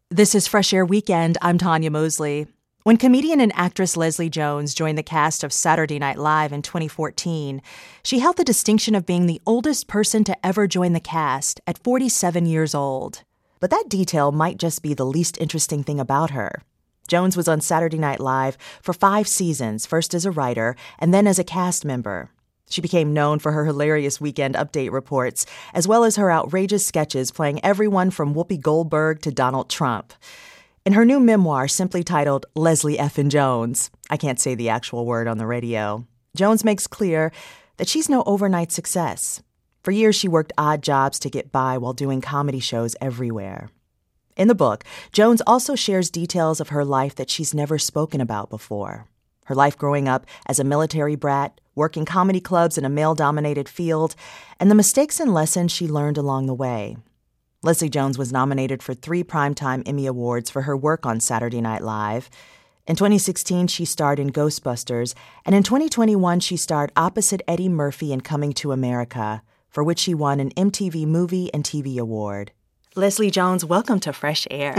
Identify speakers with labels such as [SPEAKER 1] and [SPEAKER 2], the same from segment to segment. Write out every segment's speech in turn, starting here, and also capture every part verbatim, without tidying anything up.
[SPEAKER 1] This is Fresh Air Weekend. I'm Tanya Mosley. When comedian and actress Leslie Jones joined the cast of Saturday Night Live in twenty fourteen, she held the distinction of being the oldest person to ever join the cast at forty-seven years old. But that detail might just be the least interesting thing about her. Jones was on Saturday Night Live for five seasons, first as a writer and then as a cast member. She became known for her hilarious Weekend Update reports, as well as her outrageous sketches playing everyone from Whoopi Goldberg to Donald Trump. In her new memoir, simply titled Leslie Effin' Jones, I can't say the actual word on the radio, Jones makes clear that she's no overnight success. For years, she worked odd jobs to get by while doing comedy shows everywhere. In the book, Jones also shares details of her life that she's never spoken about before. Her life growing up as a military brat, working comedy clubs in a male-dominated field, and the mistakes and lessons she learned along the way. Leslie Jones was nominated for three Primetime Emmy Awards for her work on Saturday Night Live. In twenty sixteen, she starred in Ghostbusters, and in twenty twenty-one, she starred opposite Eddie Murphy in Coming to America, for which she won an M T V Movie and T V Award. Leslie Jones, welcome to Fresh Air.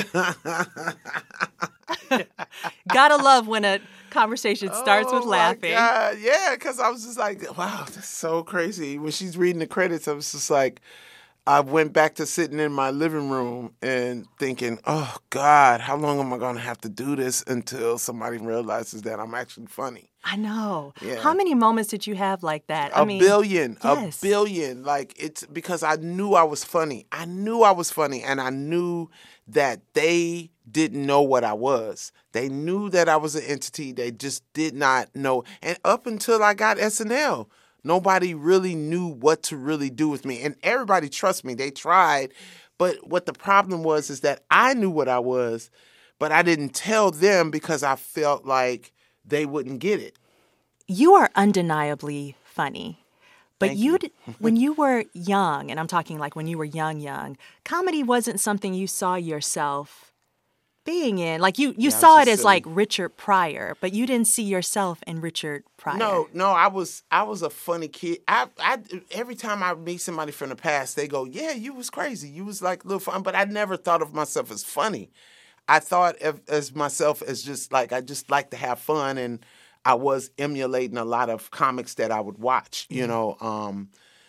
[SPEAKER 1] Gotta love when a conversation starts
[SPEAKER 2] oh
[SPEAKER 1] with laughing.
[SPEAKER 2] My God. Yeah, because I was just like, wow, that's so crazy. When she's reading the credits, I was just like, I went back to sitting in my living room and thinking, oh, God, how long am I going to have to do this until somebody realizes that I'm actually funny?
[SPEAKER 1] I know.
[SPEAKER 2] Yeah.
[SPEAKER 1] How many moments did you have like that?
[SPEAKER 2] A
[SPEAKER 1] I mean,
[SPEAKER 2] billion.
[SPEAKER 1] yes.
[SPEAKER 2] A billion. Like, it's because I knew I was funny. I knew I was funny, and I knew that they didn't know what I was. They knew that I was an entity. They just did not know. And up until I got S N L, nobody really knew what to really do with me. And everybody trusts me. They tried. But what the problem was is that I knew what I was, but I didn't tell them because I felt like they wouldn't get it.
[SPEAKER 1] You are undeniably funny. But
[SPEAKER 2] Thank
[SPEAKER 1] you,
[SPEAKER 2] you.
[SPEAKER 1] did, when you were young, and I'm talking like when you were young, young, comedy wasn't something you saw yourself being in. Like you, you
[SPEAKER 2] Yeah,
[SPEAKER 1] saw
[SPEAKER 2] I'm
[SPEAKER 1] it
[SPEAKER 2] just
[SPEAKER 1] as
[SPEAKER 2] silly.
[SPEAKER 1] like Richard Pryor, but you didn't see yourself in Richard Pryor.
[SPEAKER 2] No, no, I was I was a funny kid. I, I every time I meet somebody from the past, they go, "Yeah, you was crazy. You was like a little fun." But I never thought of myself as funny. I thought of as myself as just like I just like to have fun, and I was emulating a lot of comics that I would watch. You know. Um,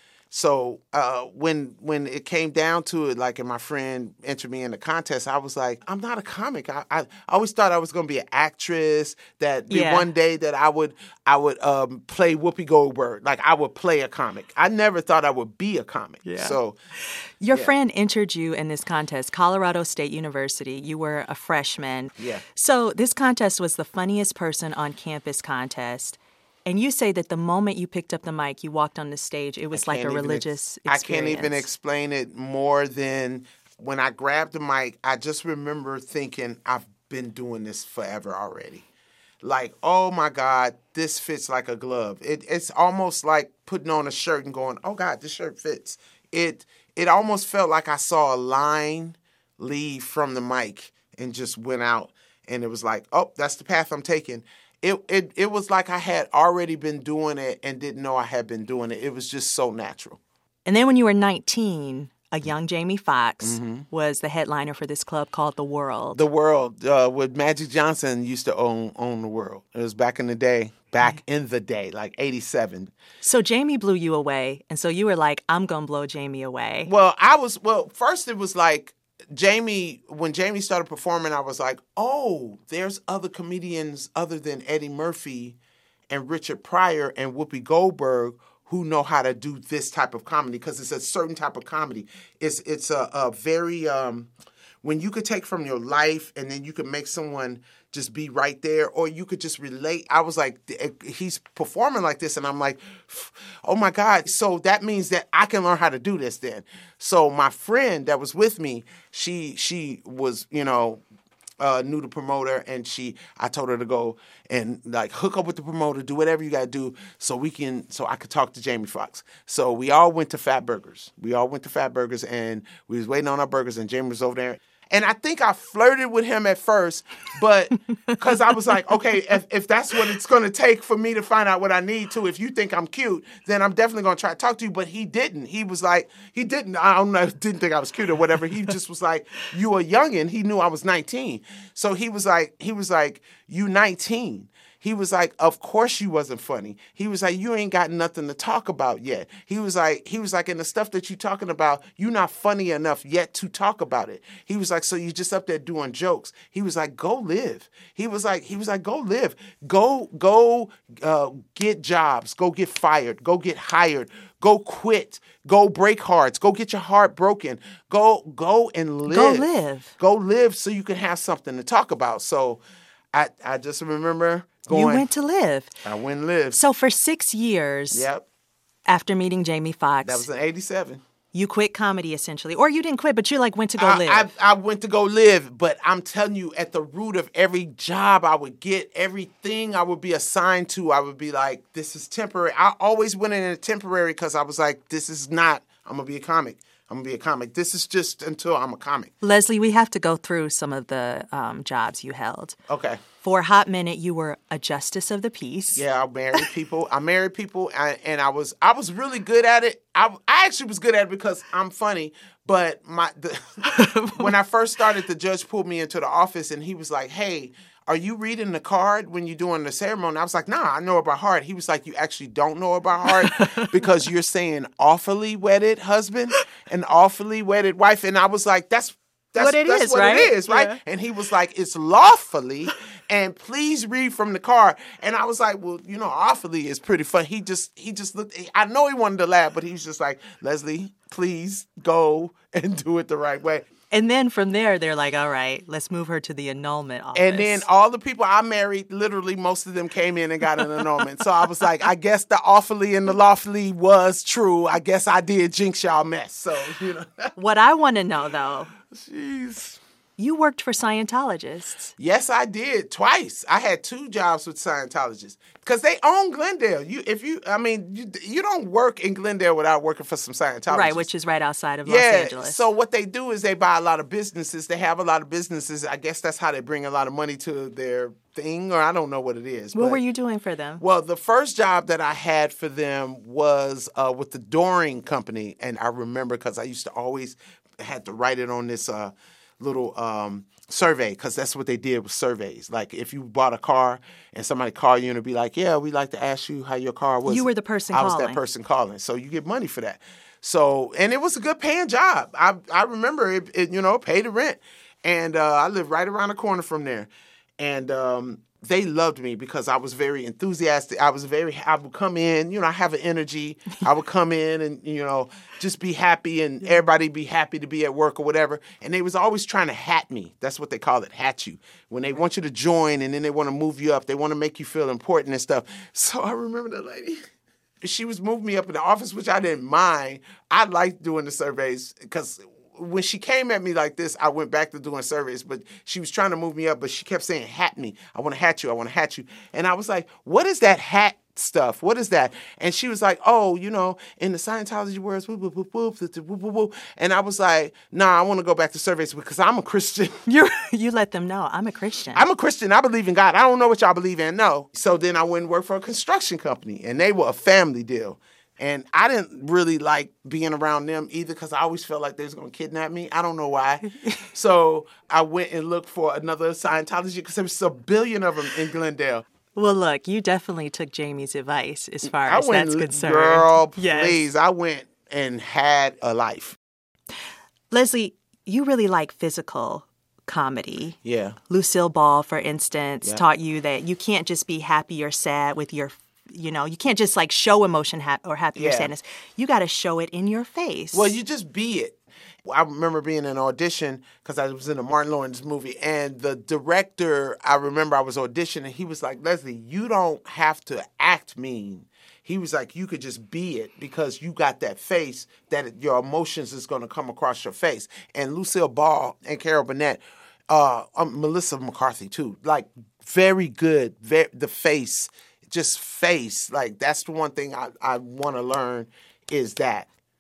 [SPEAKER 2] So uh, when when it came down to it, like, and my friend entered me in the contest, I was like, I'm not a comic. I, I always thought I was going to be an actress. That be
[SPEAKER 1] Yeah.
[SPEAKER 2] one day that I would I would um, play Whoopi Goldberg. Like I would play a comic. I never thought I would be a comic.
[SPEAKER 1] Yeah.
[SPEAKER 2] So
[SPEAKER 1] Your
[SPEAKER 2] yeah.
[SPEAKER 1] friend entered you in this contest, Colorado State University. You were a freshman.
[SPEAKER 2] Yeah.
[SPEAKER 1] So this contest was the funniest person on campus contest. And you say that the moment you picked up the mic, you walked on the stage, it was
[SPEAKER 2] I
[SPEAKER 1] like a
[SPEAKER 2] can't even
[SPEAKER 1] religious
[SPEAKER 2] ex-
[SPEAKER 1] experience.
[SPEAKER 2] I can't even explain it more than when I grabbed the mic, I just remember thinking, I've been doing this forever already. Like, oh my God, this fits like a glove. It, it's almost like putting on a shirt and going, oh God, this shirt fits. It it almost felt like I saw a line leave from the mic and just went out. And it was like, oh, that's the path I'm taking. It, it it was like I had already been doing it and didn't know I had been doing it. It was just so natural.
[SPEAKER 1] And then when you were nineteen, a young Jamie Foxx
[SPEAKER 2] Mm-hmm.
[SPEAKER 1] was the headliner for this club called The World.
[SPEAKER 2] The World, uh, with Magic Johnson used to own own The World. It was back in the day, back in the day, like eighty-seven.
[SPEAKER 1] So Jamie blew you away, and so you were like, I'm going to blow Jamie away.
[SPEAKER 2] Well, I was, well, first it was like, Jamie, when Jamie started performing, I was like, oh, there's other comedians other than Eddie Murphy and Richard Pryor and Whoopi Goldberg who know how to do this type of comedy, because it's a certain type of comedy. It's it's a, a very, um, when you could take from your life and then you could make someone just be right there, or you could just relate. I was like, he's performing like this, and I'm like, oh my God. So that means that I can learn how to do this then. So my friend that was with me, she she was, you know, uh, knew the promoter, and she, I told her to go and like hook up with the promoter, do whatever you got to do so we can, so I could talk to Jamie Foxx. So we all went to Fat Burgers. We all went to Fat Burgers, and we was waiting on our burgers, and Jamie was over there. And I think I flirted with him at first, but because I was like, okay, if, if that's what it's going to take for me to find out what I need to, if you think I'm cute, then I'm definitely going to try to talk to you. But he didn't. He was like, he didn't, I don't know, didn't think I was cute or whatever. He just was like, you a youngin'. He knew I was nineteen. So he was like, he was like, you nineteen. He was like, of course you wasn't funny. He was like, you ain't got nothing to talk about yet. He was like, he was like, and the stuff that you talking about, you not funny enough yet to talk about it. He was like, so you just up there doing jokes. He was like, go live. He was like, he was like, go live. Go, go uh, get jobs. Go get fired. Go get hired. Go quit. Go break hearts. Go get your heart broken. Go, go and live.
[SPEAKER 1] Go live.
[SPEAKER 2] Go live so you can have something to talk about. So I, I just remember going.
[SPEAKER 1] You went to live.
[SPEAKER 2] I went and lived.
[SPEAKER 1] So for six years,
[SPEAKER 2] Yep.
[SPEAKER 1] after meeting Jamie Foxx,
[SPEAKER 2] That was in eighty-seven.
[SPEAKER 1] you quit comedy essentially. Or you didn't quit, but you like went to go
[SPEAKER 2] I,
[SPEAKER 1] live.
[SPEAKER 2] I, I went to go live, but I'm telling you, at the root of every job I would get, everything I would be assigned to, I would be like, this is temporary. I always went in a temporary because I was like, this is not, I'm going to be a comic. I'm going to be a comic. This is just until I'm a comic.
[SPEAKER 1] Leslie, we have to go through some of the um, jobs you held.
[SPEAKER 2] Okay.
[SPEAKER 1] For a hot minute, you were a justice of the peace.
[SPEAKER 2] Yeah, I married people. I married people, and, and I was I was really good at it. I, I actually was good at it because I'm funny. But my the, when I first started, the judge pulled me into the office, and he was like, "Hey, are you reading the card when you're doing the ceremony?" I was like, "Nah, I know it by heart." He was like, "You actually don't know it by heart because you're saying awfully wedded husband and awfully wedded wife." And I was like, "That's." That's
[SPEAKER 1] what it
[SPEAKER 2] that's
[SPEAKER 1] is,
[SPEAKER 2] what
[SPEAKER 1] right?
[SPEAKER 2] it is, right?
[SPEAKER 1] Yeah.
[SPEAKER 2] And he was like, it's lawfully, and please read from the card. And I was like, well, you know, awfully is pretty fun. He just, he just looked, I know he wanted to laugh, but he was just like, Leslie, please go and do it the right way.
[SPEAKER 1] And then from there, they're like, all right, let's move her to the annulment office.
[SPEAKER 2] And then all the people I married, literally most of them came in and got an annulment. So I was like, I guess the awfully and the lawfully was true. I guess I did jinx y'all mess. So, you know.
[SPEAKER 1] What I want to know, though,
[SPEAKER 2] Jeez.
[SPEAKER 1] you worked for Scientologists.
[SPEAKER 2] Yes, I did twice. I had two jobs with Scientologists because they own Glendale. You, if you, I mean, you, you don't work in Glendale without working for some Scientologists,
[SPEAKER 1] Right, which is right outside of
[SPEAKER 2] yeah,
[SPEAKER 1] Los Angeles.
[SPEAKER 2] So what they do is they buy a lot of businesses. They have a lot of businesses. I guess that's how they bring a lot of money to their thing, or I don't know what it is.
[SPEAKER 1] What
[SPEAKER 2] but,
[SPEAKER 1] were you doing for them?
[SPEAKER 2] Well, the first job that I had for them was uh, with the Doring Company, and I remember because I used to always had to write it on this uh, little um, survey, because that's what they did with surveys. Like if you bought a car and somebody called you and it'd be like, yeah, we'd like to ask you how your car was.
[SPEAKER 1] You were the person
[SPEAKER 2] I
[SPEAKER 1] calling.
[SPEAKER 2] was that person calling. So you get money for that. So, and it was a good paying job. I I remember it, it you know, paid the rent. And uh, I lived right around the corner from there. And um, they loved me because I was very enthusiastic. I was very, I would come in, you know, I have an energy. I would come in and, you know, just be happy and everybody be happy to be at work or whatever. And they was always trying to hat me. That's what they call it, hat you. When they want you to join and then they want to move you up. They want to make you feel important and stuff. So I remember that lady. She was moving me up in the office, which I didn't mind. I liked doing the surveys because when she came at me like this, I went back to doing surveys, but she was trying to move me up, but she kept saying, hat me. I want to hat you. I want to hat you. And I was like, what is that hat stuff? What is that? And she was like, oh, you know, in the Scientology words, whoop, whoop, whoop, whoop, whoop, whoop, whoop. And I was like, nah, I want to go back to surveys because I'm a Christian.
[SPEAKER 1] You you let them know, I'm a Christian.
[SPEAKER 2] I'm a Christian. I believe in God. I don't know what y'all believe in. No. So then I went and worked for a construction company, and they were a family deal. And I didn't really like being around them either because I always felt like they was going to kidnap me. I don't know why. So I went and looked for another Scientology because there was a billion of them in Glendale.
[SPEAKER 1] Well, look, you definitely took Jamie's advice as far
[SPEAKER 2] I
[SPEAKER 1] as
[SPEAKER 2] went,
[SPEAKER 1] that's concerned.
[SPEAKER 2] Girl,
[SPEAKER 1] Yes.
[SPEAKER 2] please. I went and had a life.
[SPEAKER 1] Leslie, you really like physical comedy.
[SPEAKER 2] Yeah.
[SPEAKER 1] Lucille Ball, for instance,
[SPEAKER 2] Yeah.
[SPEAKER 1] taught you that you can't just be happy or sad with your, you know, you can't just like show emotion ha- or happy or
[SPEAKER 2] Yeah.
[SPEAKER 1] sadness. You got to show it in your face.
[SPEAKER 2] Well, you just be it. I remember being in an audition because I was in a Martin Lawrence movie, and the director, I remember I was auditioning, he was like, Leslie, you don't have to act mean. He was like, you could just be it because you got that face that your emotions is going to come across your face. And Lucille Ball and Carol Burnett, uh, um, Melissa McCarthy too, like very good, very, the face, just face. Like that's the one thing I, I want to learn is that.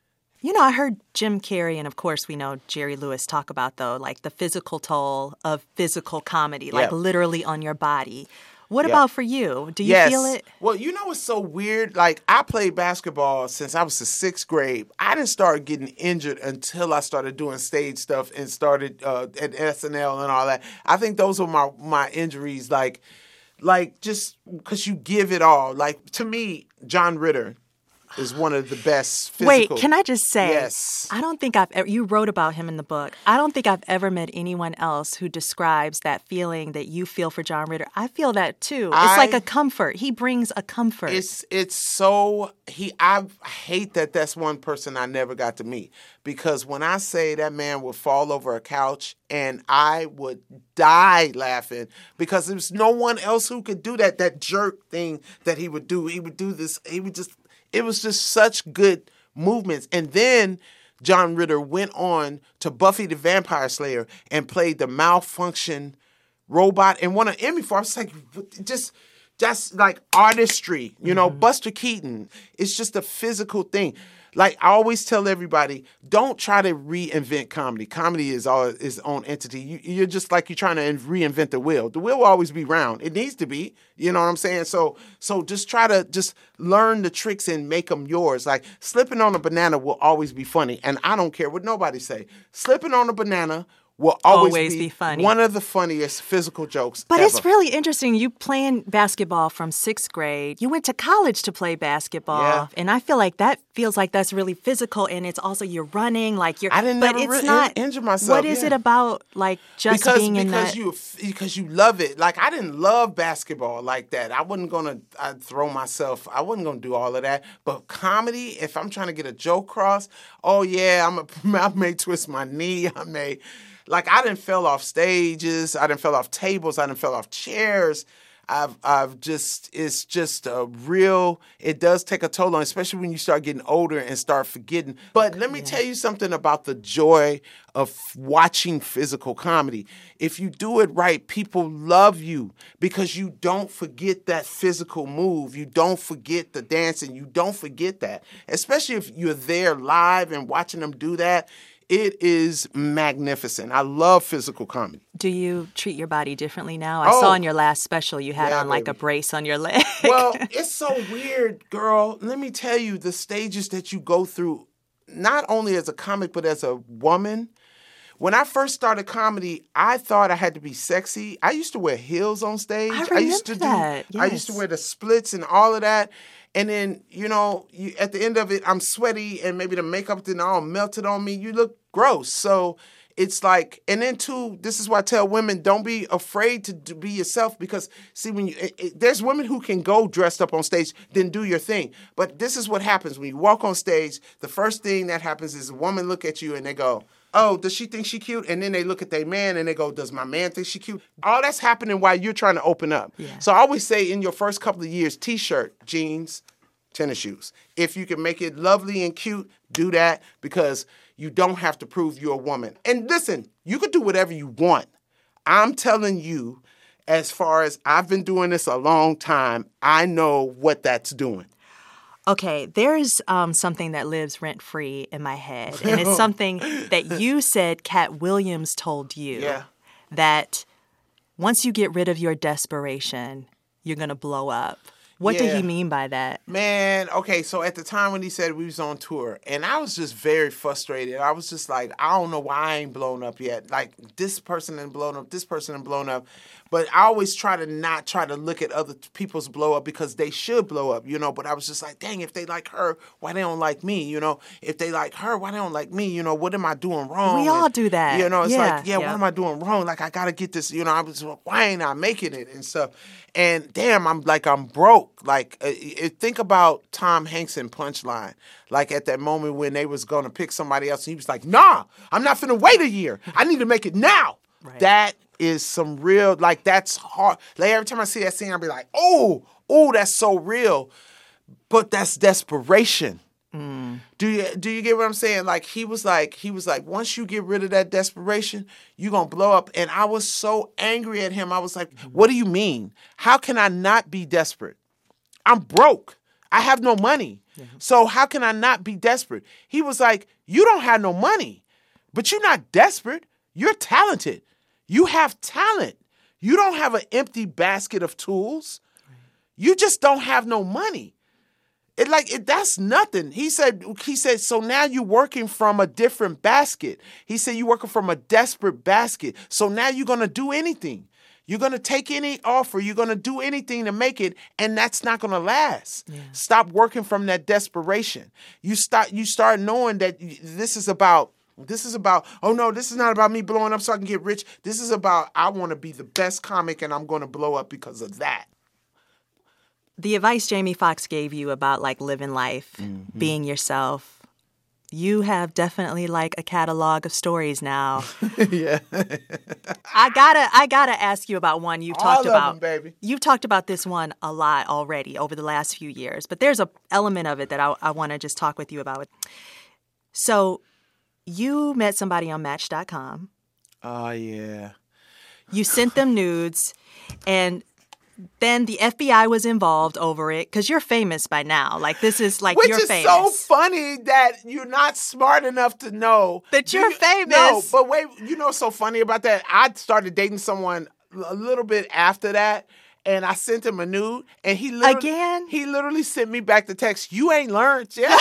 [SPEAKER 1] You know, I heard Jim Carrey and, of course, we know Jerry Lewis talk about, though, like the physical toll of physical comedy, like
[SPEAKER 2] Yep.
[SPEAKER 1] literally on your body. What
[SPEAKER 2] Yep.
[SPEAKER 1] about for you? Do you
[SPEAKER 2] yes.
[SPEAKER 1] feel it?
[SPEAKER 2] Well, you know what's so weird? Like, I played basketball since I was in sixth grade. I didn't start getting injured until I started doing stage stuff and started uh, at S N L and all that. I think those were my, my injuries, like, like just because you give it all. Like, to me, John Ritter is one of the best physical.
[SPEAKER 1] Wait, can I just say,
[SPEAKER 2] Yes.
[SPEAKER 1] I don't think I've ever, you wrote about him in the book. I don't think I've ever met anyone else who describes that feeling that you feel for John Ritter. I feel that too. It's
[SPEAKER 2] I-
[SPEAKER 1] like a comfort. He brings a comfort.
[SPEAKER 2] It's it's so he I hate that that's one person I never got to meet, because when I say that man would fall over a couch and I would die laughing because there was no one else who could do that that jerk thing that he would do. He would do this. He would just it was just such good movements. And then John Ritter went on to Buffy the Vampire Slayer and played the malfunction robot and won an Emmy for. I was like, just. Just like artistry, you know, mm-hmm. Buster Keaton. It's just a physical thing. Like I always tell everybody, don't try to reinvent comedy. Comedy is all its own entity. You, you're just like you're trying to reinvent the wheel. The wheel will always be round. It needs to be. You know what I'm saying? So, so just try to just learn the tricks and make them yours. Like slipping on a banana will always be funny, and I don't care what nobody say. Slipping on a banana will always,
[SPEAKER 1] always
[SPEAKER 2] be,
[SPEAKER 1] be funny.
[SPEAKER 2] One of the funniest physical jokes
[SPEAKER 1] But
[SPEAKER 2] ever.
[SPEAKER 1] It's really interesting. You playing basketball from sixth grade. You went to college to play basketball.
[SPEAKER 2] Yeah.
[SPEAKER 1] And I feel like that feels like that's really physical. And it's also you're running. like you're.
[SPEAKER 2] I didn't
[SPEAKER 1] but
[SPEAKER 2] never
[SPEAKER 1] it's
[SPEAKER 2] re-
[SPEAKER 1] not,
[SPEAKER 2] injure myself.
[SPEAKER 1] What is
[SPEAKER 2] yeah.
[SPEAKER 1] it about like just
[SPEAKER 2] because,
[SPEAKER 1] being in
[SPEAKER 2] because
[SPEAKER 1] that?
[SPEAKER 2] you because you love it. Like I didn't love basketball like that. I wasn't gonna I'd throw myself. I wasn't gonna do all of that. But comedy, if I'm trying to get a joke across, oh yeah, I'm a, I may twist my knee. I may. Like, I done fell off stages. I done fell off tables. I done fell off chairs. I've I've just, it's just a real, it does take a toll on, especially when you start getting older and start forgetting. But let me yeah. tell you something about the joy of watching physical comedy. If you do it right, people love you because you don't forget that physical move. You don't forget the dancing. You don't forget that. Especially if you're there live and watching them do that. It is magnificent. I love physical comedy.
[SPEAKER 1] Do you treat your body differently now? I
[SPEAKER 2] oh,
[SPEAKER 1] saw in your last special you had
[SPEAKER 2] yeah,
[SPEAKER 1] on like
[SPEAKER 2] baby.
[SPEAKER 1] a brace on your leg.
[SPEAKER 2] Well, it's so weird, girl. Let me tell you the stages that you go through, not only as a comic, but as a woman. When I first started comedy, I thought I had to be sexy. I used to wear heels on stage.
[SPEAKER 1] I remember
[SPEAKER 2] I used to
[SPEAKER 1] that.
[SPEAKER 2] do
[SPEAKER 1] Yes.
[SPEAKER 2] I used to wear the splits and all of that. And then, you know, you, at the end of it, I'm sweaty and maybe the makeup didn't all melted on me. You look gross. So it's like, and then too, this is why I tell women, don't be afraid to, to be yourself because, see, when you, it, it, there's women who can go dressed up on stage, then do your thing. But this is what happens when you walk on stage. The first thing that happens is a woman look at you and they go, oh, does she think she cute? And then they look at their man and they go, does my man think she cute? All that's happening while you're trying to open up.
[SPEAKER 1] Yeah.
[SPEAKER 2] So I always say in your first couple of years, T-shirt, jeans, tennis shoes. If you can make it lovely and cute, do that because you don't have to prove you're a woman. And listen, you could do whatever you want. I'm telling you, as far as I've been doing this a long time, I know what that's doing.
[SPEAKER 1] Okay, there's um, something that lives rent-free in my head, and it's something that you said Cat Williams told you,
[SPEAKER 2] yeah.
[SPEAKER 1] that once you get rid of your desperation, you're going to blow up. What
[SPEAKER 2] yeah.
[SPEAKER 1] did he mean by that?
[SPEAKER 2] Man, okay, so at the time when he said we was on tour, and I was just very frustrated. I was just like, I don't know why I ain't blown up yet. Like, this person ain't blown up, this person ain't blown up. But I always try to not try to look at other people's blow up because they should blow up, you know. But I was just like, dang, if they like her, why they don't like me, you know? If they like her, why they don't like me, you know? What am I doing wrong?
[SPEAKER 1] We all
[SPEAKER 2] and,
[SPEAKER 1] do that.
[SPEAKER 2] You know, it's
[SPEAKER 1] yeah,
[SPEAKER 2] like, yeah,
[SPEAKER 1] yeah,
[SPEAKER 2] what am I doing wrong? Like, I got to get this, you know, I was, why ain't I making it and stuff? And damn, I'm like, I'm broke. Like, uh, think about Tom Hanks in Punchline. Like at that moment when they was going to pick somebody else, and he was like, nah, I'm not finna wait a year. I need to make it now. Right. That is some real, like, that's hard. Like, every time I see that scene, I'll be like, oh, oh, that's so real. But that's desperation. Mm. Do you do you get what I'm saying? Like, he was like, he was like, once you get rid of that desperation, you're going to blow up. And I was so angry at him. I was like, what do you mean? How can I not be desperate? I'm broke. I have no money. Yeah. So how can I not be desperate? He was like, you don't have no money, but you're not desperate. You're talented. You have talent. You don't have an empty basket of tools. You just don't have no money. It like it, that's nothing. He said, he said, so now you're working from a different basket. He said, you're working from a desperate basket. So now you're going to do anything. You're going to take any offer. You're going to do anything to make it, and that's not going to last. Yeah. Stop working from that desperation. You start, you start knowing that this is about, this is about, oh no, this is not about me blowing up so I can get rich. This is about, I want to be the best comic and I'm going to blow up because of that.
[SPEAKER 1] The advice Jamie Foxx gave you about like living life, mm-hmm. being yourself, you have definitely like a catalog of stories now.
[SPEAKER 2] Yeah.
[SPEAKER 1] I gotta I gotta ask you about one you've
[SPEAKER 2] All
[SPEAKER 1] talked
[SPEAKER 2] of
[SPEAKER 1] about.
[SPEAKER 2] them, baby.
[SPEAKER 1] You've talked about this one a lot already over the last few years, but there's a element of it that I, I want to just talk with you about. So you met somebody on Match dot com.
[SPEAKER 2] Oh, yeah.
[SPEAKER 1] You sent them nudes, and then the F B I was involved over it because you're famous by now. Like, this is like
[SPEAKER 2] Which
[SPEAKER 1] you're
[SPEAKER 2] is
[SPEAKER 1] famous.
[SPEAKER 2] so funny that you're not smart enough to know
[SPEAKER 1] that you're
[SPEAKER 2] you,
[SPEAKER 1] famous.
[SPEAKER 2] No, but wait, you know what's so funny about that? I started dating someone a little bit after that, and I sent him a nude, and he literally,
[SPEAKER 1] Again?
[SPEAKER 2] he literally sent me back the text, you ain't learned yet.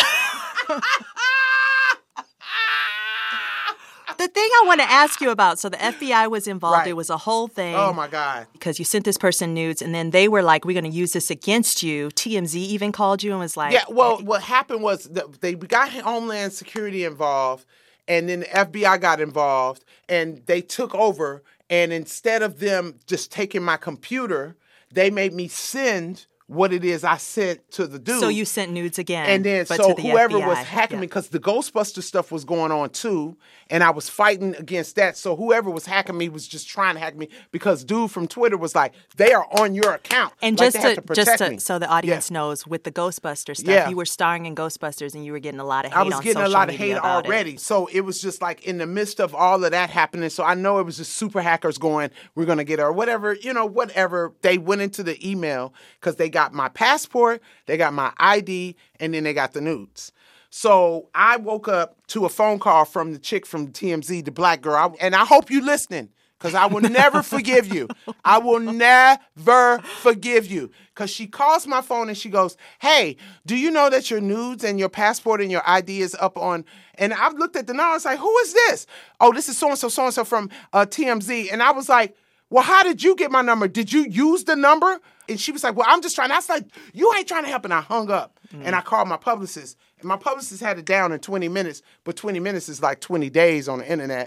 [SPEAKER 1] The thing I want to ask you about, so the F B I was involved.
[SPEAKER 2] Right.
[SPEAKER 1] It was a whole thing.
[SPEAKER 2] Oh, my God.
[SPEAKER 1] Because you sent this person nudes, and then they were like, we're going to use this against you. T M Z even called you and was like...
[SPEAKER 2] Yeah, well, what happened was that they got Homeland Security involved, and then the F B I got involved, and they took over, and instead of them just taking my computer, they made me send what it is I sent to the dude.
[SPEAKER 1] So you sent nudes again.
[SPEAKER 2] And then,
[SPEAKER 1] but
[SPEAKER 2] so
[SPEAKER 1] to the
[SPEAKER 2] whoever
[SPEAKER 1] F B I.
[SPEAKER 2] was hacking
[SPEAKER 1] Yeah.
[SPEAKER 2] me, because the Ghostbuster stuff was going on too, and I was fighting against that. So whoever was hacking me was just trying to hack me because dude from Twitter was like, they are on your account.
[SPEAKER 1] And
[SPEAKER 2] like
[SPEAKER 1] just
[SPEAKER 2] they have
[SPEAKER 1] to,
[SPEAKER 2] to
[SPEAKER 1] just
[SPEAKER 2] protect
[SPEAKER 1] to,
[SPEAKER 2] me.
[SPEAKER 1] so the audience
[SPEAKER 2] Yeah.
[SPEAKER 1] knows, with the Ghostbuster stuff,
[SPEAKER 2] Yeah.
[SPEAKER 1] you were starring in Ghostbusters and you were getting a lot of hate
[SPEAKER 2] I was
[SPEAKER 1] on
[SPEAKER 2] getting a
[SPEAKER 1] social
[SPEAKER 2] lot of
[SPEAKER 1] media
[SPEAKER 2] hate
[SPEAKER 1] about
[SPEAKER 2] already.
[SPEAKER 1] it.
[SPEAKER 2] So it was just like in the midst of all of that happening. So I know it was just super hackers going, we're going to get her, whatever, you know, whatever. They went into the email because they got my passport, they got my I D, and then they got the nudes. So I woke up to a phone call from the chick from T M Z, the black girl. And I hope you listening, because I will never forgive you. I will never forgive you. Because she calls my phone and she goes, hey, do you know that your nudes and your passport and your I D is up on... And I've looked at the number. I was like, who is this? Oh, this is so-and-so, so-and-so from uh, T M Z. And I was like, well, how did you get my number? Did you use the number? And she was like, well, I'm just trying. I was like, you ain't trying to help. And I hung up. Mm. And I called my publicist. And my publicist had it down in twenty minutes. But twenty minutes is like twenty days on the internet.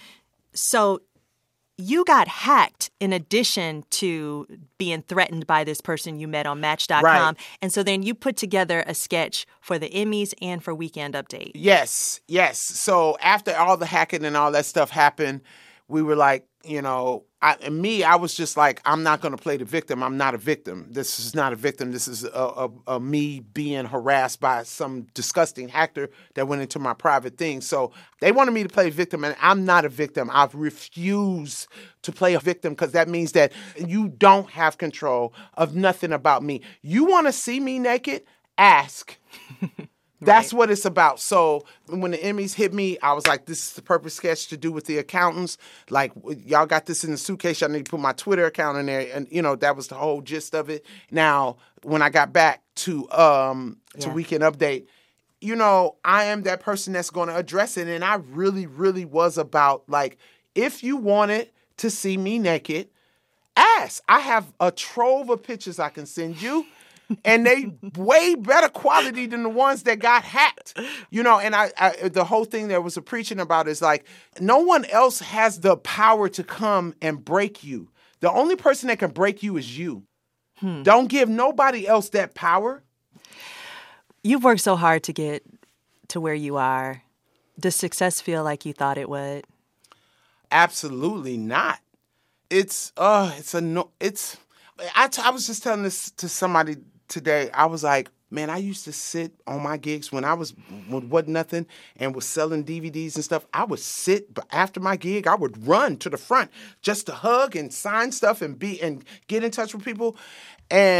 [SPEAKER 1] So you got hacked in addition to being threatened by this person you met on Match dot com.
[SPEAKER 2] Right.
[SPEAKER 1] And so then you put together a sketch for the Emmys and for Weekend Update.
[SPEAKER 2] Yes, yes. So after all the hacking and all that stuff happened, we were like, you know, I, and me, I was just like, I'm not going to play the victim. I'm not a victim. This is not a victim. This is a, a, a me being harassed by some disgusting hacker that went into my private thing. So they wanted me to play victim, and I'm not a victim. I've refused to play a victim because that means that you don't have control of nothing about me. You want to see me naked? Ask. That's right. What it's about. So when the Emmys hit me, I was like, this is the perfect sketch to do with the accountants. Like, y'all got this in the suitcase. Y'all need to put my Twitter account in there. And, you know, that was the whole gist of it. Now, when I got back to um to
[SPEAKER 1] yeah.
[SPEAKER 2] Weekend Update, you know, I am that person that's going to address it. And I really, really was about, like, if you wanted to see me naked, ask. I have a trove of pictures I can send you. And they way better quality than the ones that got hacked, you know. And I, I, the whole thing that was a preaching about is like, no one else has the power to come and break you. The only person that can break you is you. Hmm. Don't give nobody else that power.
[SPEAKER 1] You've worked so hard to get to where you are. Does success feel like you thought it would?
[SPEAKER 2] Absolutely not. It's uh, it's a no. It's I, t- I was just telling this to somebody today. I was like, man, I used to sit on my gigs when I was when wasn't nothing and was selling D V Ds and stuff. I would sit, but after my gig, I would run to the front just to hug and sign stuff and be and get in touch with people. And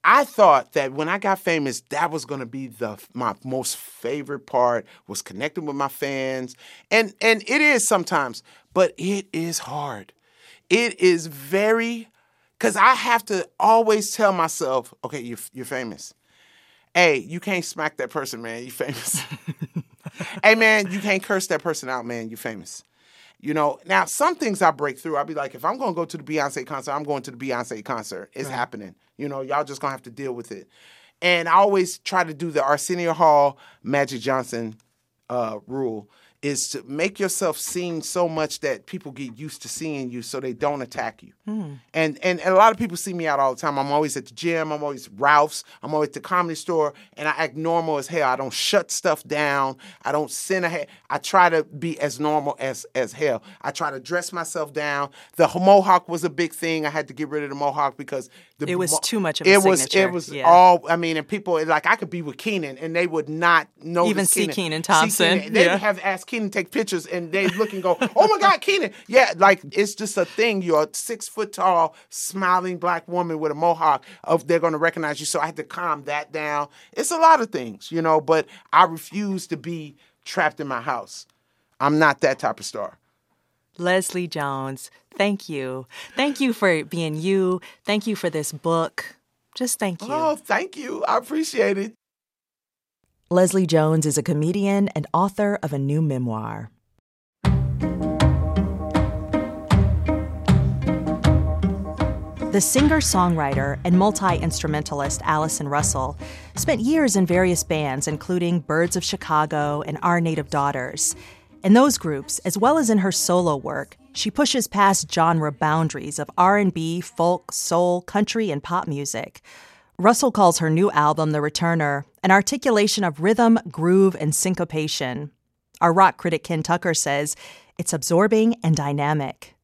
[SPEAKER 2] I thought that when I got famous, that was going to be the my most favorite part, was connecting with my fans. And and it is sometimes, but it is hard. It is very, because I have to always tell myself, okay, you're, you're famous. Hey, you can't smack that person, man. You're famous. Hey, man, you can't curse that person out, man. You're famous. You know, now some things I break through. I'll be like, if I'm going to go to the Beyonce concert, I'm going to the Beyonce concert. It's right. happening. You know, y'all just going to have to deal with it. And I always try to do the Arsenio Hall, Magic Johnson uh, rule, is to make yourself seen so much that people get used to seeing you so they don't attack you. Mm. And, and and a lot of people see me out all the time. I'm always at the gym. I'm always Ralph's. I'm always at the Comedy Store. And I act normal as hell. I don't shut stuff down. I don't send ahead. I try to be as normal as, as hell. I try to dress myself down. The mohawk was a big thing. I had to get rid of the mohawk because the
[SPEAKER 1] it was
[SPEAKER 2] mo-
[SPEAKER 1] too much of a
[SPEAKER 2] it
[SPEAKER 1] signature.
[SPEAKER 2] Was, it was
[SPEAKER 1] yeah.
[SPEAKER 2] all, I mean, and people, like I could be with Keenan and they would not know.
[SPEAKER 1] Even see
[SPEAKER 2] Keenan.
[SPEAKER 1] Kenan Thompson.
[SPEAKER 2] Keenan. They
[SPEAKER 1] yeah.
[SPEAKER 2] would have asked Keenan to take pictures and they look and go, oh my God, Keenan. Yeah, like it's just a thing. You're a six foot tall, smiling black woman with a mohawk. Of they're going to recognize you. So I had to calm that down. It's a lot of things, you know, but I refuse to be trapped in my house. I'm not that type of star.
[SPEAKER 1] Leslie Jones, thank you. Thank you for being you. Thank you for this book. Just thank you.
[SPEAKER 2] Oh, thank you. I appreciate it.
[SPEAKER 1] Leslie Jones is a comedian and author of a new memoir. The singer-songwriter and multi-instrumentalist Allison Russell spent years in various bands, including Birds of Chicago and Our Native Daughters. In those groups, as well as in her solo work, she pushes past genre boundaries of R and B, folk, soul, country, and pop music. Russell calls her new album, The Returner, an articulation of rhythm, groove, and syncopation. Our rock critic Ken Tucker says it's absorbing and dynamic.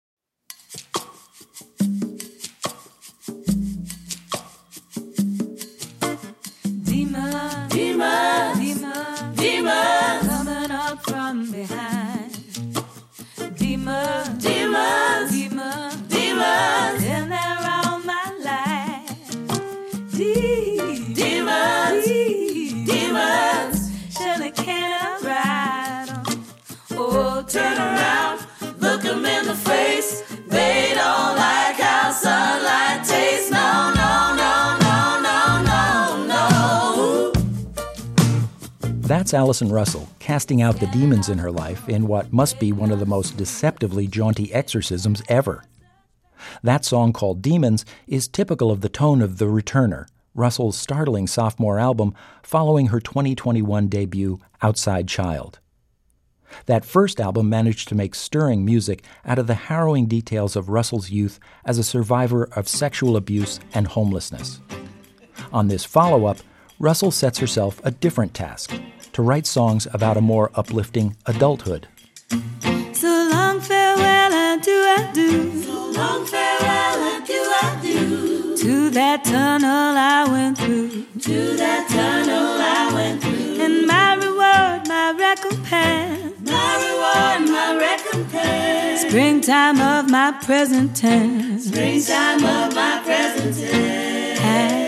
[SPEAKER 3] Demons, demons, demons, demons coming up from behind. Demons, demons, demons, demons in there all my life. De- demons, de- demons, surely can't ride on. Oh, turn around, look them in the face. They don't like how sunlight tastes. No, no, no, no, no, no, no.
[SPEAKER 4] That's Allison Russell, casting out the demons in her life in what must be one of the most deceptively jaunty exorcisms ever. That song, called Demons, is typical of the tone of The Returner, Russell's startling sophomore album following her twenty twenty-one debut, Outside Child. That first album managed to make stirring music out of the harrowing details of Russell's youth as a survivor of sexual abuse and homelessness. On this follow-up, Russell sets herself a different task, to write songs about a more uplifting adulthood.
[SPEAKER 3] So long farewell and do I do. So long farewell and do I do. To that tunnel I went through. To that tunnel I went through. And my reward, my recompense. My reward, my recompense. Springtime of my present tense. Springtime of my present tense. I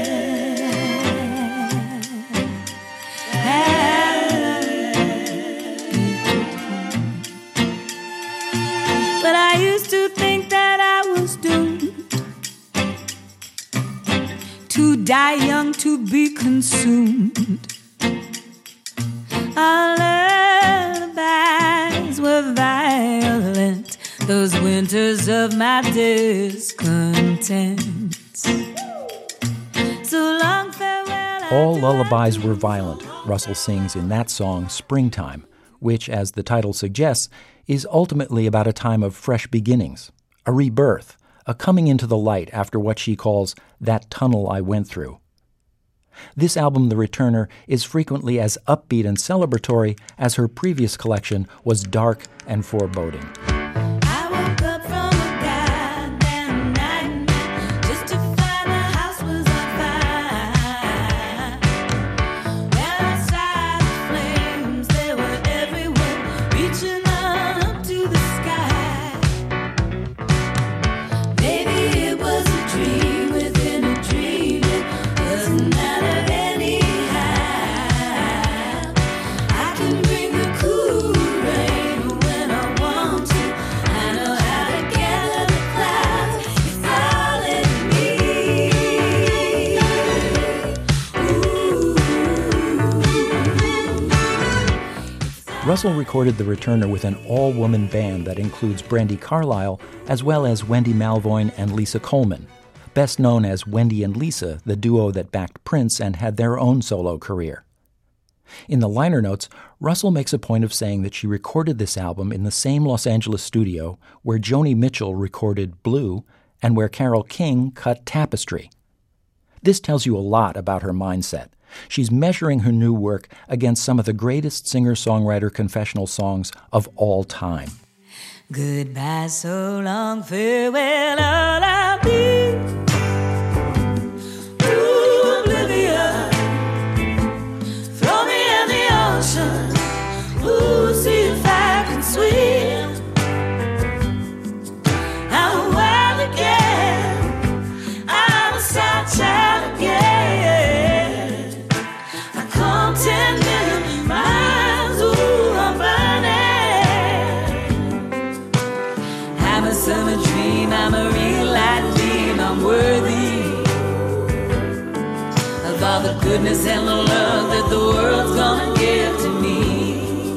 [SPEAKER 3] But I used to think that I was doomed to die young, to be consumed. Our lullabies were violent, those winters of my discontent. So long farewell.
[SPEAKER 4] All lullabies were violent, Russell sings in that song, Springtime, which, as the title suggests, is ultimately about a time of fresh beginnings, a rebirth, a coming into the light after what she calls that tunnel I went through. This album, The Returner, is frequently as upbeat and celebratory as her previous collection was dark and foreboding.
[SPEAKER 3] I woke up from a goddamn nightmare just to find the house was on fire. Well, outside the flames, they were everywhere, reaching on up to the sky. Maybe it was a dream within a dream.
[SPEAKER 4] Russell recorded The Returner with an all-woman band that includes Brandi Carlile as well as Wendy Malvoin and Lisa Coleman, best known as Wendy and Lisa, the duo that backed Prince and had their own solo career. In the liner notes, Russell makes a point of saying that she recorded this album in the same Los Angeles studio where Joni Mitchell recorded Blue and where Carole King cut Tapestry. This tells you a lot about her mindset. She's measuring her new work against some of the greatest singer-songwriter confessional songs of all time.
[SPEAKER 3] Goodbye, so long, farewell, all I'll be. Through oblivion, throw me in the ocean. Ooh, see if I can swim. I'm a wild again. I'm a sad child again. I come ten million miles. Ooh, I'm burning. I'm a summer dream, I'm a real light beam, I'm worthy of all the goodness and the love that the world's gonna give to me.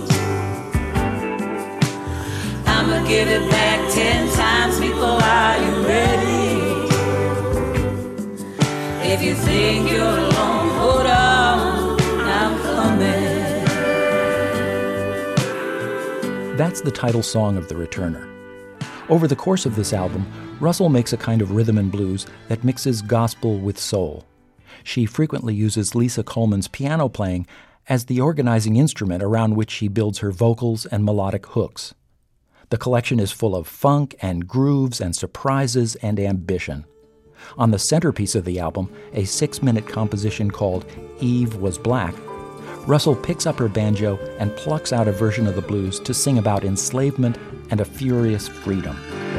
[SPEAKER 3] I'ma give it back ten times, people, are you ready? If you think you're alone, hold on, I'm coming.
[SPEAKER 4] That's the title song of The Returner. Over the course of this album, Russell makes a kind of rhythm and blues that mixes gospel with soul. She frequently uses Lisa Coleman's piano playing as the organizing instrument around which she builds her vocals and melodic hooks. The collection is full of funk and grooves and surprises and ambition. On the centerpiece of the album, a six-minute composition called Eve Was Black, Russell picks up her banjo and plucks out a version of the blues to sing about enslavement and a furious freedom.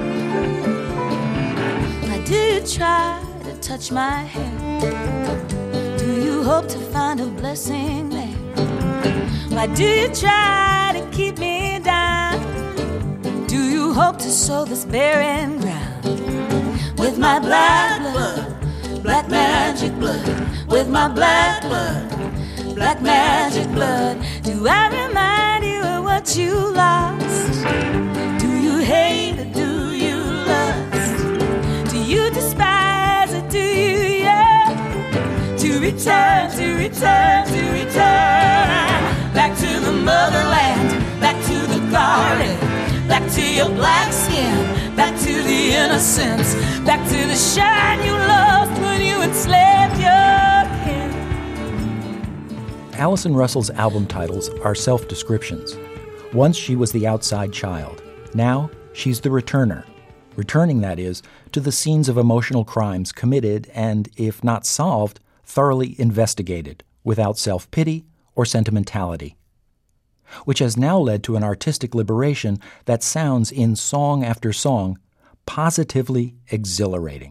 [SPEAKER 3] Why do you try to touch my hair? Do you hope to find a blessing there? Why do you try to keep me down? Do you hope to sow this barren ground? With my black blood, black magic blood, with my black blood, black magic blood, do I remind you of what you lost? Do you hate or do you lust? Do you despise or do you yearn to return, to return, to return back to the motherland, back to the garden, back to your black skin, back to the innocence, back to the shine you lost when you enslaved your kin.
[SPEAKER 4] Allison Russell's album titles are self-descriptions. Once she was the outside child. Now she's the returner. Returning, that is, to the scenes of emotional crimes committed and, if not solved, thoroughly investigated, without self-pity or sentimentality. Which has now led to an artistic liberation that sounds in song after song positively exhilarating.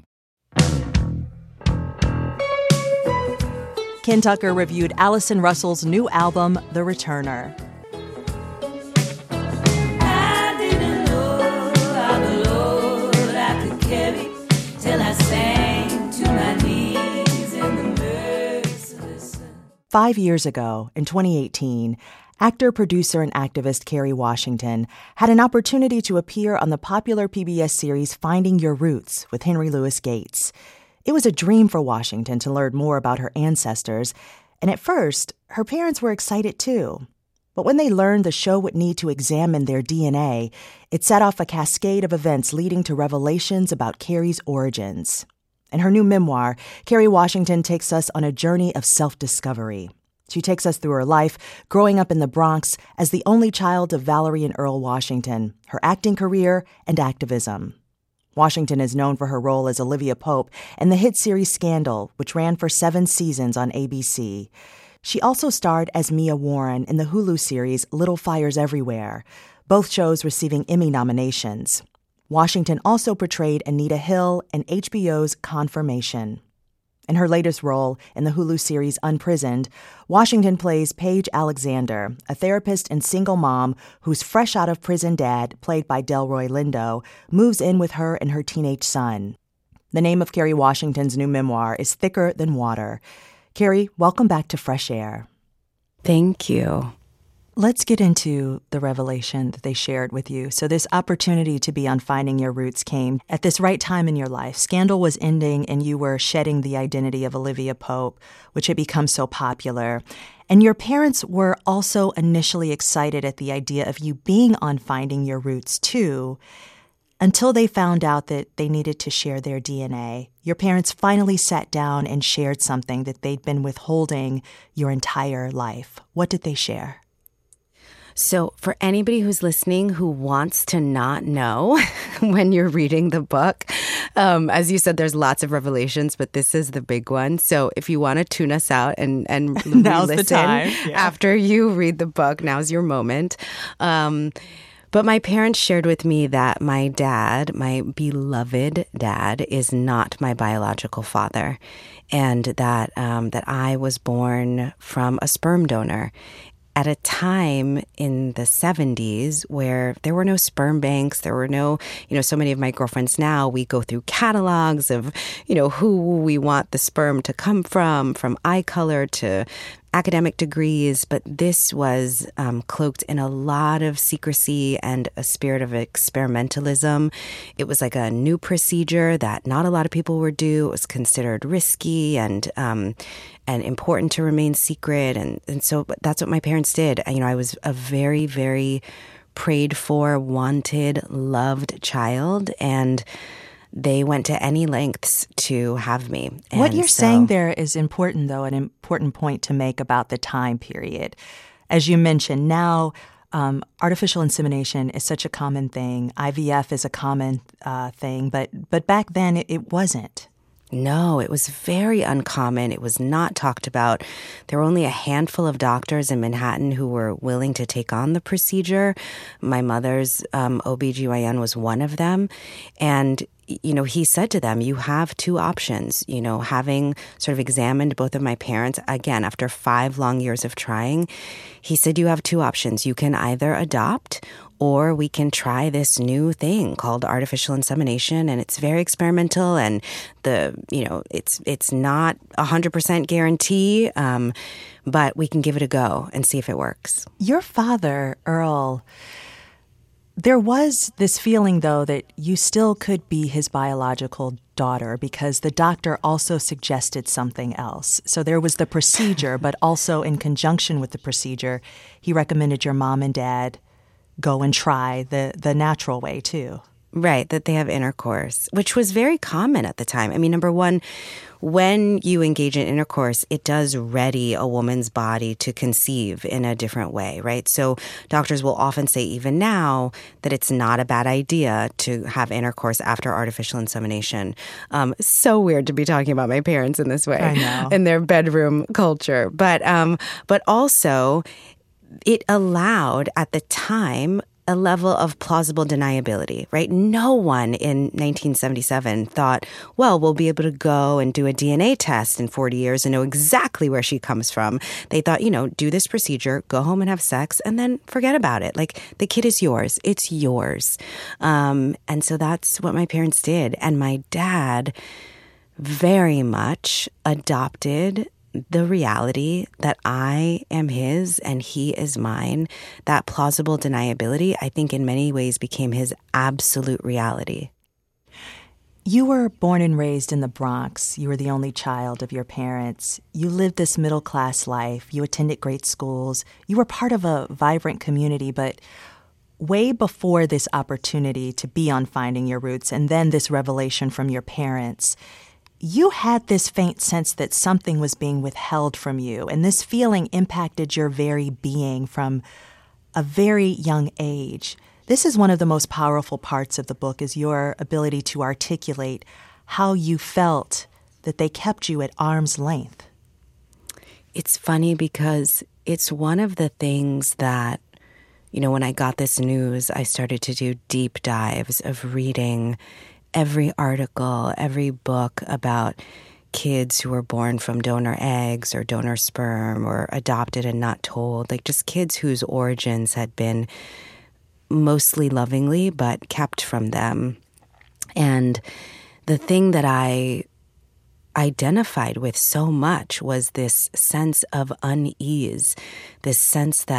[SPEAKER 1] Ken Tucker reviewed Allison Russell's new album, The Returner.
[SPEAKER 3] I didn't know how the Lord I could carry till I sang to my knees in the merciless sun.
[SPEAKER 1] Five years ago, in twenty eighteen, actor, producer, and activist Kerry Washington had an opportunity to appear on the popular P B S series Finding Your Roots with Henry Louis Gates. It was a dream for Washington to learn more about her ancestors, and at first, her parents were excited too. But when they learned the show would need to examine their D N A, it set off a cascade of events leading to revelations about Kerry's origins. In her new memoir, Kerry Washington takes us on a journey of self-discovery. She takes us through her life, growing up in the Bronx as the only child of Valerie and Earl Washington, her acting career, and activism. Washington is known for her role as Olivia Pope in the hit series Scandal, which ran for seven seasons on A B C. She also starred as Mia Warren in the Hulu series Little Fires Everywhere, both shows receiving Emmy nominations. Washington also portrayed Anita Hill in H B O's Confirmation. In her latest role in the Hulu series Unprisoned, Washington plays Paige Alexander, a therapist and single mom whose fresh out of prison dad, played by Delroy Lindo, moves in with her and her teenage son. The name of Kerry Washington's new memoir is Thicker Than Water. Kerry, welcome back to Fresh Air.
[SPEAKER 5] Thank you.
[SPEAKER 1] Let's get into the revelation that they shared with you. So this opportunity to be on Finding Your Roots came at this right time in your life. Scandal was ending and you were shedding the identity of Olivia Pope, which had become so popular. And your parents were also initially excited at the idea of you being on Finding Your Roots too, until they found out that they needed to share their D N A. Your parents finally sat down and shared something that they'd been withholding your entire life. What did they share?
[SPEAKER 5] So for anybody who's listening who wants to not know when you're reading the book, um, as you said, there's lots of revelations, but this is the big one. So if you want to tune us out and, and
[SPEAKER 1] now's
[SPEAKER 5] listen
[SPEAKER 1] the time. Yeah.
[SPEAKER 5] After you read the book, now's your moment. Um, but my parents shared with me that my dad, my beloved dad, is not my biological father, and that um, that I was born from a sperm donor at a time in the seventies where there were no sperm banks, there were no, you know, so many of my girlfriends now, we go through catalogs of, you know, who we want the sperm to come from, from eye color to academic degrees, but this was um, cloaked in a lot of secrecy and a spirit of experimentalism. It was like a new procedure that not a lot of people were do. It was considered risky and um, and important to remain secret, and and so that's what my parents did. You know, I was a very, very prayed for, wanted, loved child, and they went to any lengths to have me. And
[SPEAKER 1] what you're
[SPEAKER 5] so,
[SPEAKER 1] saying there is important, though, an important point to make about the time period. As you mentioned, now um, artificial insemination is such a common thing. I V F is a common uh, thing, but but back then it, it wasn't.
[SPEAKER 5] No, it was very uncommon. It was not talked about. There were only a handful of doctors in Manhattan who were willing to take on the procedure. My mother's um, O B G Y N was one of them. And you know, he said to them, you have two options. You know, having sort of examined both of my parents, again, after five long years of trying, he said, you have two options. You can either adopt or we can try this new thing called artificial insemination. And it's very experimental and the, you know, it's it's not a hundred percent guarantee, um, but we can give it a go and see if it works.
[SPEAKER 1] Your father, Earl, there was this feeling, though, that you still could be his biological daughter because the doctor also suggested something else. So there was the procedure, but also in conjunction with the procedure, he recommended your mom and dad go and try the, the natural way, too.
[SPEAKER 5] Right, that they have intercourse, which was very common at the time. I mean, number one, when you engage in intercourse, it does ready a woman's body to conceive in a different way, right? So doctors will often say, even now, that it's not a bad idea to have intercourse after artificial insemination. Um, so weird to be talking about my parents in this way,
[SPEAKER 1] I know.
[SPEAKER 5] in their bedroom culture. But um, but also, it allowed at the time a level of plausible deniability, right? No one in nineteen seventy-seven thought, well, we'll be able to go and do a D N A test in forty years and know exactly where she comes from. They thought, you know, do this procedure, go home and have sex, and then forget about it. Like, the kid is yours. It's yours. Um, and so that's what my parents did. And my dad very much adopted the reality that I am his and he is mine. That plausible deniability, I think in many ways became his absolute reality.
[SPEAKER 1] You were born and raised in the Bronx. You were the only child of your parents. You lived this middle-class life. You attended great schools. You were part of a vibrant community, but way before this opportunity to be on Finding Your Roots and then this revelation from your parents, you had this faint sense that something was being withheld from you, and this feeling impacted your very being from a very young age. This is one of the most powerful parts of the book, is your ability to articulate how you felt that they kept you at arm's length.
[SPEAKER 5] It's funny because it's one of the things that, you know, when I got this news, I started to do deep dives of reading every article, every book about kids who were born from donor eggs or donor sperm or adopted and not told, like just kids whose origins had been mostly lovingly but kept from them. And the thing that I identified with so much was this sense of unease, this sense that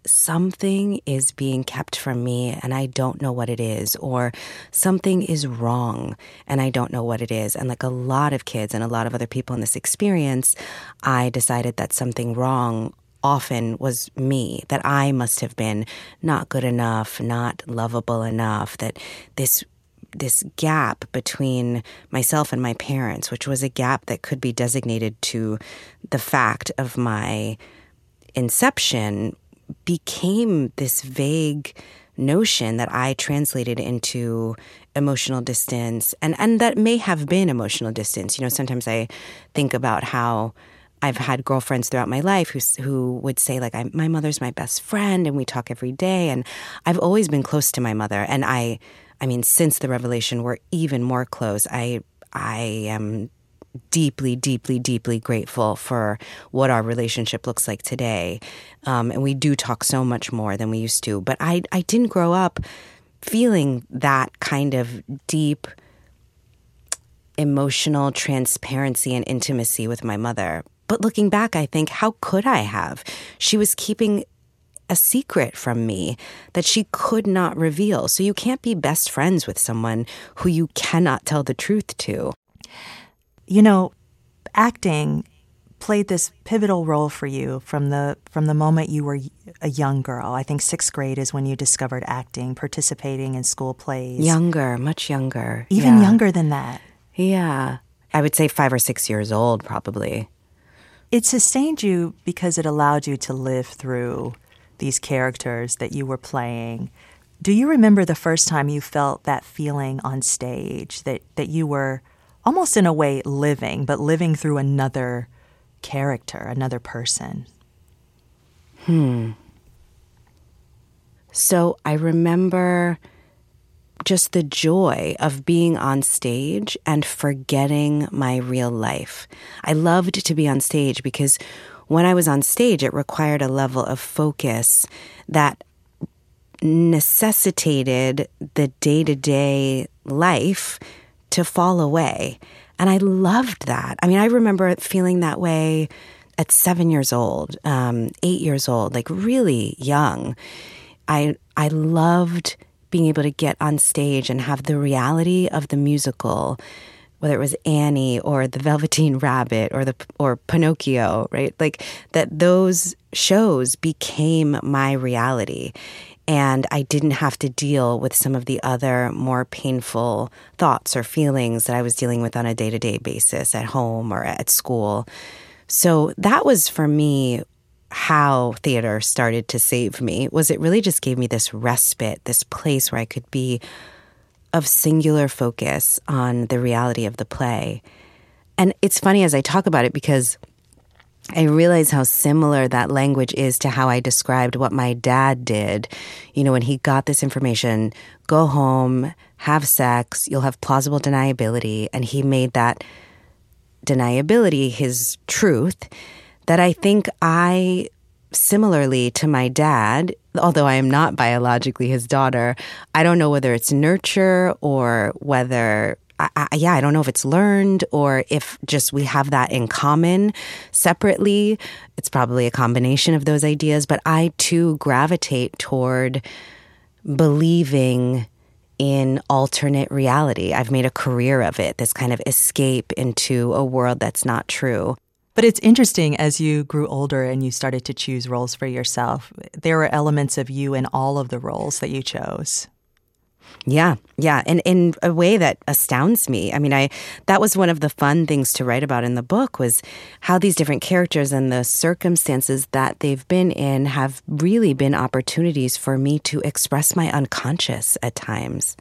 [SPEAKER 5] something is being kept from me and I don't know what it is, or something is wrong and I don't know what it is. And like a lot of kids and a lot of other people in this experience, I decided that something wrong often was me, that I must have been not good enough, not lovable enough, that this this gap between myself and my parents, which was a gap that could be designated to the fact of my inception, became this vague notion that I translated into emotional distance. And, and that may have been emotional distance. You know, sometimes I think about how I've had girlfriends throughout my life who who would say, like, I, my mother's my best friend and we talk every day. And I've always been close to my mother. And I, I mean, since the revelation, we're even more close. I, I am deeply, deeply, deeply grateful for what our relationship looks like today. Um, and we do talk so much more than we used to. But I, I didn't grow up feeling that kind of deep emotional transparency and intimacy with my mother. But looking back, I think, how could I have? She was keeping a secret from me that she could not reveal. So you can't be best friends with someone who you cannot tell the truth to.
[SPEAKER 1] You know, acting played this pivotal role for you from the from the moment you were a young girl. I think sixth grade is when you discovered acting, participating in school plays.
[SPEAKER 5] Younger, much younger.
[SPEAKER 1] Even
[SPEAKER 5] yeah.
[SPEAKER 1] younger than that.
[SPEAKER 5] Yeah. I would say five or six years old, probably.
[SPEAKER 1] It sustained you because it allowed you to live through these characters that you were playing. Do you remember the first time you felt that feeling on stage, that, that you were almost in a way living, but living through another character, another person?
[SPEAKER 5] Hmm. So I remember just the joy of being on stage and forgetting my real life. I loved to be on stage because when I was on stage, it required a level of focus that necessitated the day-to-day life to fall away. And I loved that. I mean, I remember feeling that way at seven years old, um, eight years old, like really young. I I loved being able to get on stage and have the reality of the musical, whether it was Annie or The Velveteen Rabbit or the or Pinocchio, right? Like that those shows became my reality. And I didn't have to deal with some of the other more painful thoughts or feelings that I was dealing with on a day-to-day basis at home or at school. So that was, for me, how theater started to save me, was it really just gave me this respite, this place where I could be of singular focus on the reality of the play. And it's funny as I talk about it because I realize how similar that language is to how I described what my dad did. You know, when he got this information, go home, have sex, you'll have plausible deniability. And he made that deniability his truth, that I think I, similarly to my dad, although I am not biologically his daughter, I don't know whether it's nurture or whether... I, I, yeah, I don't know if it's learned or if just we have that in common separately. It's probably a combination of those ideas. But I, too, gravitate toward believing in alternate reality. I've made a career of it, this kind of escape into a world that's not true.
[SPEAKER 1] But it's interesting, as you grew older and you started to choose roles for yourself, there were elements of you in all of the roles that you chose.
[SPEAKER 5] Yeah, yeah, and in a way that astounds me. I mean, I that was one of the fun things to write about in the book, was how these different characters and the circumstances that they've been in have really been opportunities for me to express my unconscious at times.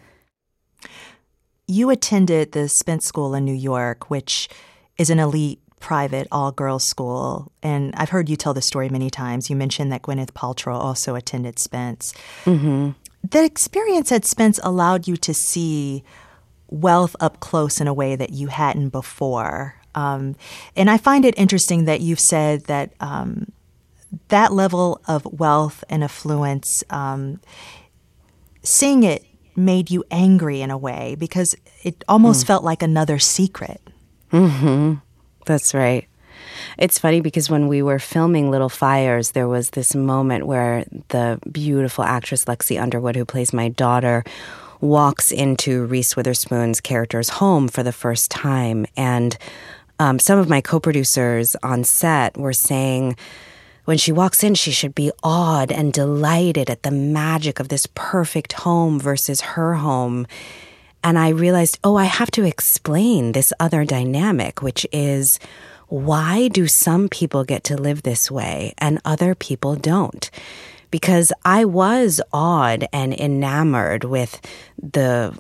[SPEAKER 1] You attended the Spence School in New York, which is an elite private all-girls school, and I've heard you tell the story many times. You mentioned that Gwyneth Paltrow also attended Spence. Mm-hmm. The experience at Spence allowed you to see wealth up close in a way that you hadn't before. Um, and I find it interesting that you've said that um, that level of wealth and affluence, um, seeing it made you angry in a way because it almost mm. felt like another secret.
[SPEAKER 5] Mm-hmm. That's right. It's funny because when we were filming Little Fires, there was this moment where the beautiful actress Lexi Underwood, who plays my daughter, walks into Reese Witherspoon's character's home for the first time. And um, some of my co-producers on set were saying, when she walks in, she should be awed and delighted at the magic of this perfect home versus her home. And I realized, oh, I have to explain this other dynamic, which is, why do some people get to live this way and other people don't? Because I was awed and enamored with the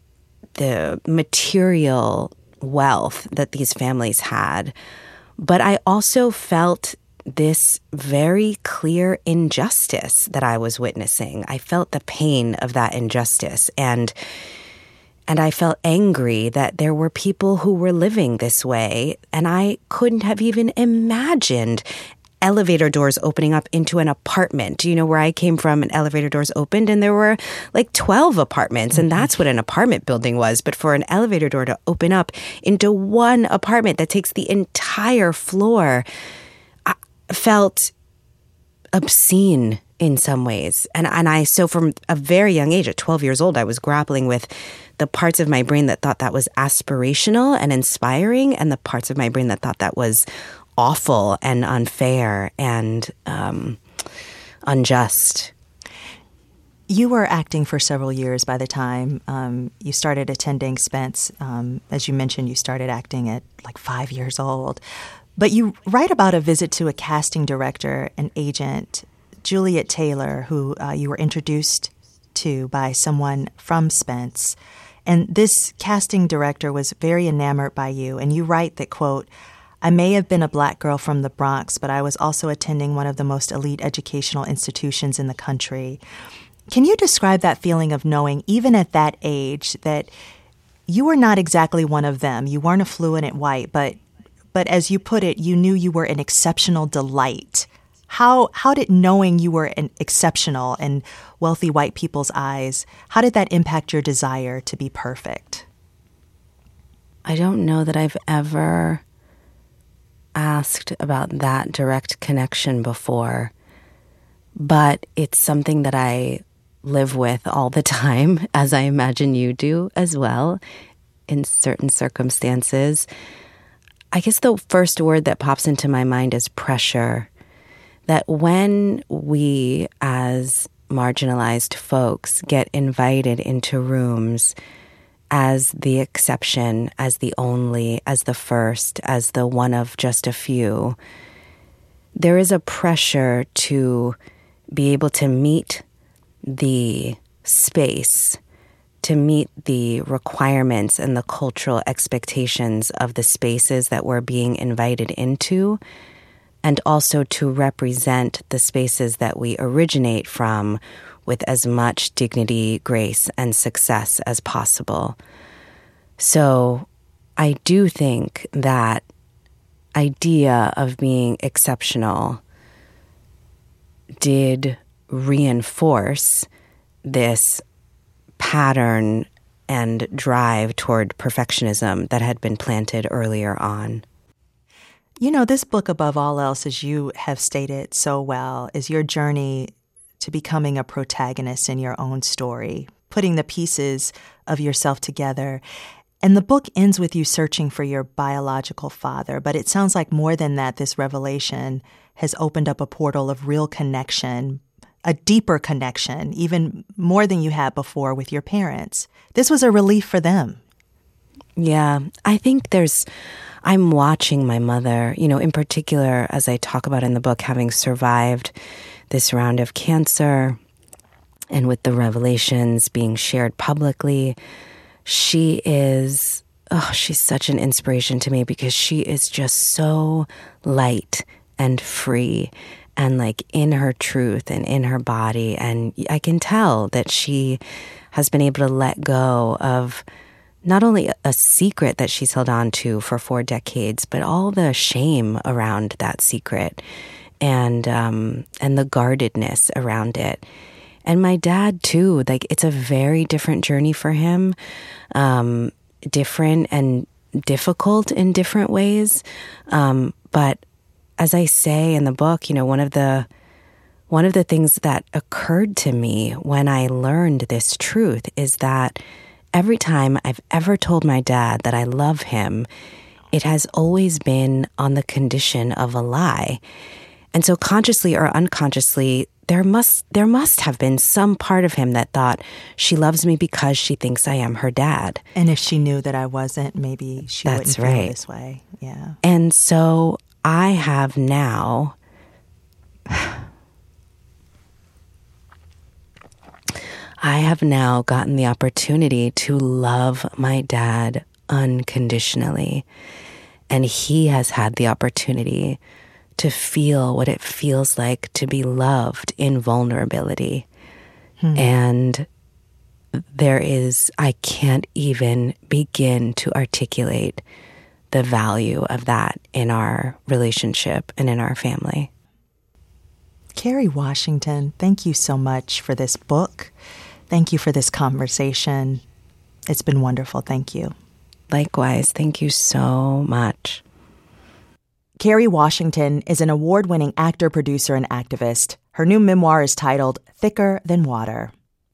[SPEAKER 5] the material wealth that these families had. But I also felt this very clear injustice that I was witnessing. I felt the pain of that injustice, and and I felt angry that there were people who were living this way, and I couldn't have even imagined elevator doors opening up into an apartment. You know, where I came from, an elevator doors opened and there were like twelve apartments, and that's what an apartment building was. But for an elevator door to open up into one apartment that takes the entire floor, I felt obscene in some ways. And and I, so from a very young age, at twelve years old, I was grappling with the parts of my brain that thought that was aspirational and inspiring, and the parts of my brain that thought that was awful and unfair and um, unjust.
[SPEAKER 1] You were acting for several years by the time um, you started attending Spence. Um, as you mentioned, you started acting at like five years old. But you write about a visit to a casting director and agent, Juliet Taylor, who uh, you were introduced to by someone from Spence. And this casting director was very enamored by you. And you write that, quote, "I may have been a black girl from the Bronx, but I was also attending one of the most elite educational institutions in the country." Can you describe that feeling of knowing, even at that age, that you were not exactly one of them? You weren't a fluent white, but but as you put it, you knew you were an exceptional delight. How how did knowing you were an exceptional in wealthy white people's eyes, how did that impact your desire to be perfect?
[SPEAKER 5] I don't know that I've ever asked about that direct connection before, but it's something that I live with all the time, as I imagine you do as well, in certain circumstances. I guess the first word that pops into my mind is pressure. That when we, as marginalized folks, get invited into rooms as the exception, as the only, as the first, as the one of just a few, there is a pressure to be able to meet the space, to meet the requirements and the cultural expectations of the spaces that we're being invited into, and also to represent the spaces that we originate from with as much dignity, grace, and success as possible. So I do think that idea of being exceptional did reinforce this pattern and drive toward perfectionism that had been planted earlier on.
[SPEAKER 1] You know, this book, above all else, as you have stated so well, is your journey to becoming a protagonist in your own story, putting the pieces of yourself together. And the book ends with you searching for your biological father. But it sounds like more than that, this revelation has opened up a portal of real connection, a deeper connection, even more than you had before with your parents. This was a relief for them.
[SPEAKER 5] Yeah, I think there's... I'm watching my mother, you know, in particular, as I talk about in the book, having survived this round of cancer and with the revelations being shared publicly. She is, oh, she's such an inspiration to me because she is just so light and free and like in her truth and in her body. And I can tell that she has been able to let go of not only a secret that she's held on to for four decades, but all the shame around that secret and um, and the guardedness around it. And my dad, too, like it's a very different journey for him, um, different and difficult in different ways. Um, But as I say in the book, you know, one of the one of the things that occurred to me when I learned this truth is that every time I've ever told my dad that I love him, it has always been on the condition of a lie. And so consciously or unconsciously, there must there must have been some part of him that thought she loves me because she thinks I am her dad.
[SPEAKER 1] And if she knew that I wasn't, maybe she
[SPEAKER 5] That's
[SPEAKER 1] wouldn't
[SPEAKER 5] right.
[SPEAKER 1] feel this way. Yeah.
[SPEAKER 5] And so I have now I have now gotten the opportunity to love my dad unconditionally. And he has had the opportunity to feel what it feels like to be loved in vulnerability. Hmm. And there is, I can't even begin to articulate the value of that in our relationship and in our family.
[SPEAKER 1] Kerry Washington, thank you so much for this book. Thank you for this conversation. It's been wonderful. Thank you.
[SPEAKER 5] Likewise. Thank you so much.
[SPEAKER 1] Kerry Washington is an award-winning actor, producer, and activist. Her new memoir is titled Thicker Than Water.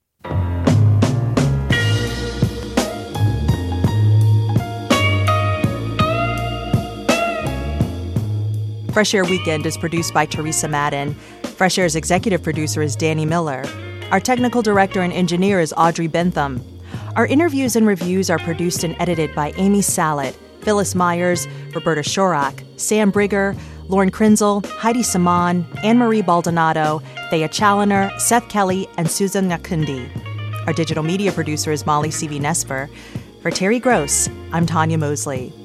[SPEAKER 1] Fresh Air Weekend is produced by Teresa Madden. Fresh Air's executive producer is Danny Miller. Our technical director and engineer is Audrey Bentham. Our interviews and reviews are produced and edited by Amy Salet, Phyllis Myers, Roberta Shorak, Sam Brigger, Lauren Krenzel, Heidi Saman, Anne-Marie Baldonado, Thea Challoner, Seth Kelly, and Susan Nyakundi. Our digital media producer is Molly C V Nesper. For Terry Gross, I'm Tanya Mosley.